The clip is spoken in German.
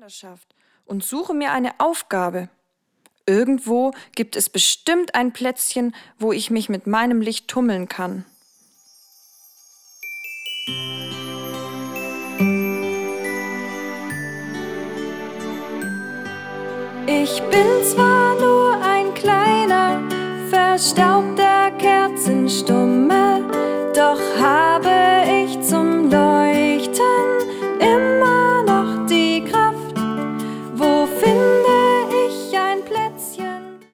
Wanderschaft und suche mir eine Aufgabe. Irgendwo gibt es bestimmt ein Plätzchen, wo ich mich mit meinem Licht tummeln kann. Ich bin zwar nur ein kleiner, verstaubter Kerzenstummel, doch habe